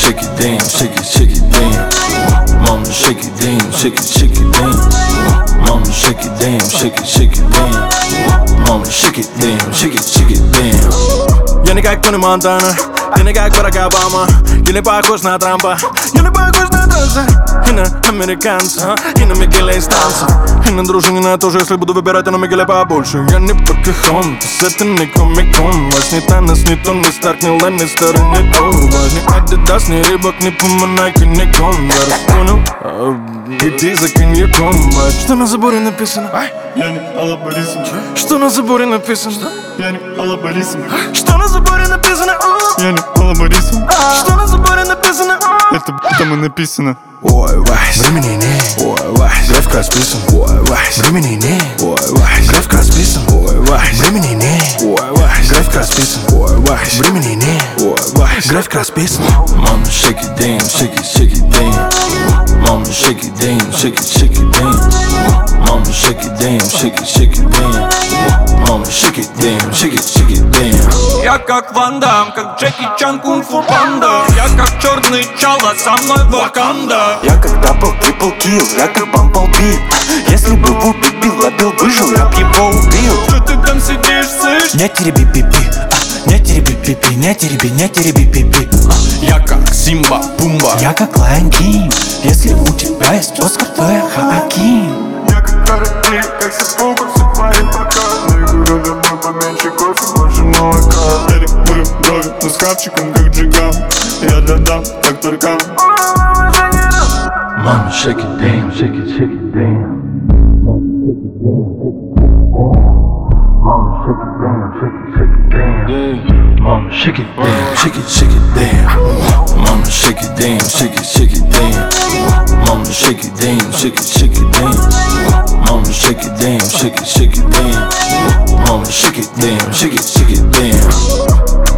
shake it, damn, shake it, damn. Mama, shake it, damn, shake it, damn. Mama, shake it, damn, shake it, damn. Mama, shake it, damn, shake it, damn. Я не как Тони Монтана, ты не как Барак Обама. Я не похож на Трампа, я не похож на танца. И на американца, и на Мигеля из танца. И на дружинина тоже, если буду выбирать, я на Мигеля побольше. Я не Покахонтас, это не Комик-кон. Вас не Танос, не Тони Старк, не Ланнистер, не Тор. Вас не Адидас, не Рибок, не Пума, Найки, не Конверс. Понял? Иди за коньяком. Что на заборе написано? Я не Алла Борисовна. Что на заборе написано? Я не Алла Борисовна. Что на заборе написано? Я не Алла Борисовна. Что на заборе написано? Это там и написано. Ой, Вась, времени нет. Ой, Вась, график расписан. Ой, Вась, времени нет. Ой, Вась, график расписан. Ой, Вась, времени нет. Ой, Вась, график расписан. Ой, Вась, времени нет. Ой, Вась, график расписан. Mama, shake it, damn, shake it, damn. Mama, shake it, damn, shake it, damn. Mama, shake it, damn, shake it, damn. Mama, shake it, damn, shake it, damn. Я как Ван Дам, как Джеки Чан, кунг-фу панда. Я как черный чала, со мной Ваканда. Я как дабл, трипл килл, я как бамблби. Если бы Вупи Билл выжил, я б его убил. Чё ты там сидишь, слышь? Не тереби пипи, не тереби пипи, не тереби пипи. Я как Симба, Пумба. Я как Лайон Кинг. Если у тебя есть Оскар, то я Хоакин. Я как Каратин, как Сапука, все твои показы. Я говорю, домой поменьше кофе, больше молока. Я регулю брови, но с хавчиком, как Джиган. Я додам, как Туркан. Mama, shake it, damn, shake it, damn. Mama, shake it, damn, shake it, damn. Mama, shake it, damn, shake it, damn. Mama, shake it, damn, shake it, damn. Mama, shake it, damn, shake it, damn. Mama, shake it, damn, shake it, damn. Mama, shake it, damn, shake it, damn.